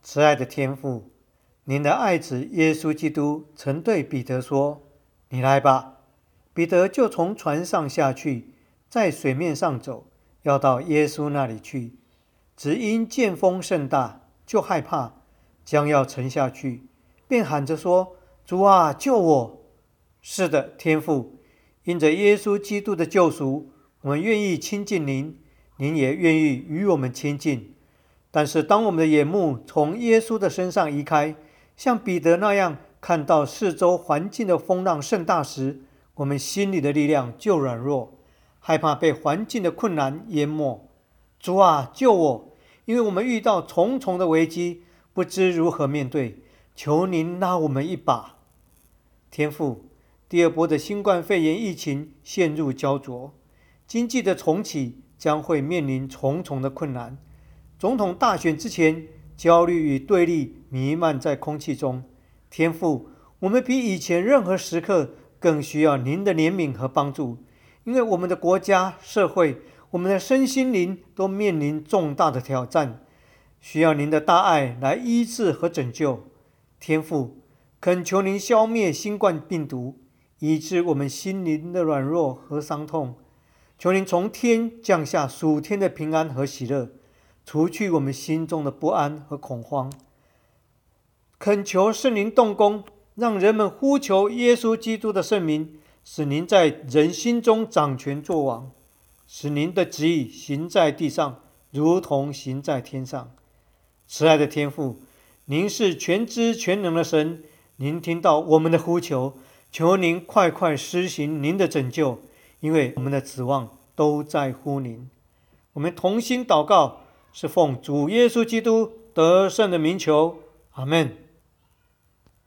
慈爱的天父，您的爱子耶稣基督曾对彼得说：你来吧。彼得就从船上下去，在水面上走，要到耶稣那里去。只因见风甚大，就害怕，将要沉下去，便喊着说：主啊，救我！是的，天父，因着耶稣基督的救赎，我们愿意亲近您，您也愿意与我们亲近。但是当我们的眼目从耶稣的身上移开，像彼得那样看到四周环境的风浪甚大时，我们心里的力量就软弱，害怕被环境的困难淹没。主啊，救我！因为我们遇到重重的危机，不知如何面对，求您拉我们一把。天父，第二波的新冠肺炎疫情陷入焦灼，经济的重启将会面临重重的困难。总统大选之前，焦虑与对立弥漫在空气中。天父，我们比以前任何时刻更需要您的怜悯和帮助，因为我们的国家、社会，我们的身心灵都面临重大的挑战，需要您的大爱来医治和拯救。天父，恳求您消灭新冠病毒，医治我们心灵的软弱和伤痛。求您从天降下属天的平安和喜乐，除去我们心中的不安和恐慌。恳求圣灵动工，让人们呼求耶稣基督的圣名，使您在人心中掌权作王，使您的旨意行在地上，如同行在天上。慈爱的天父，您是全知全能的神，您听到我们的呼求，求您快快施行您的拯救，因为我们的指望都在乎您。我们同心祷告，是奉主耶稣基督得胜的名求，阿们。